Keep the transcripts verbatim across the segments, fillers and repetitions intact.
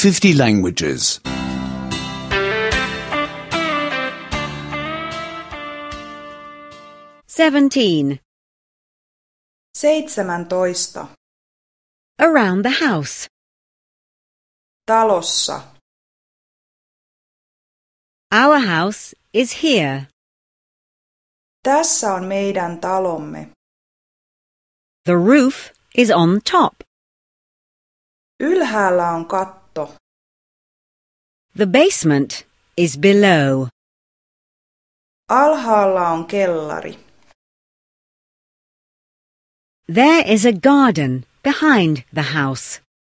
fifty languages. Seventeen. Seitsemäntoista. Around the house. Talossa. Our house is here. Tässä on meidän talomme. The roof is on top. Ylhäällä on katto. The basement is below. Alhaalla on kellari. There is a garden behind the house.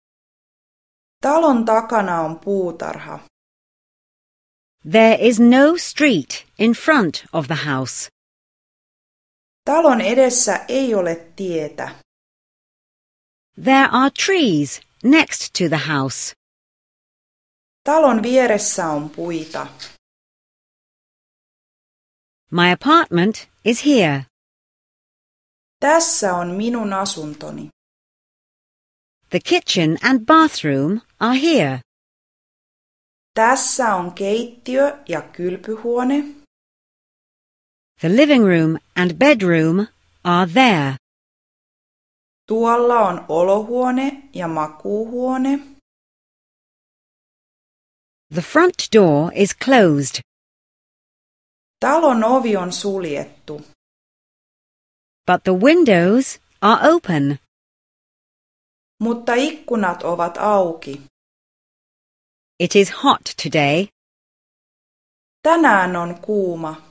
Talon takana on puutarha. There is no street in front of the house. Talon edessä ei ole tietä. There are trees next to the house. Talon vieressä on puita. My apartment is here. Tässä on minun asuntoni. The kitchen and bathroom are here. Tässä on keittiö ja kylpyhuone. The living room and bedroom are there. Tuolla on olohuone ja makuuhuone. The front door is closed. Talon ovi on suljettu. But the windows are open. Mutta ikkunat ovat auki. It is hot today. Tänään on kuuma.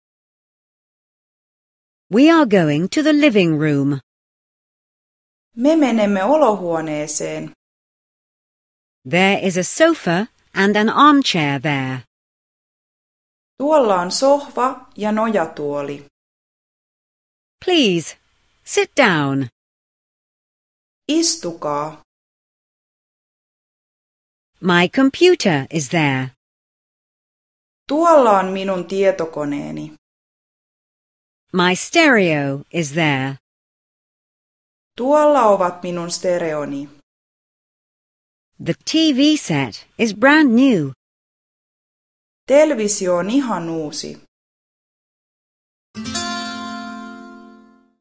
We are going to the living room. Me menemme olohuoneeseen. There is a sofa and an armchair there. Tuolla on sohva ja nojatuoli. Please, sit down. Istukaa. My computer is there. Tuolla on minun tietokoneeni. My stereo is there. Tuolla ovat minun stereoni. The T V set is brand new. Televisio on ihan uusi.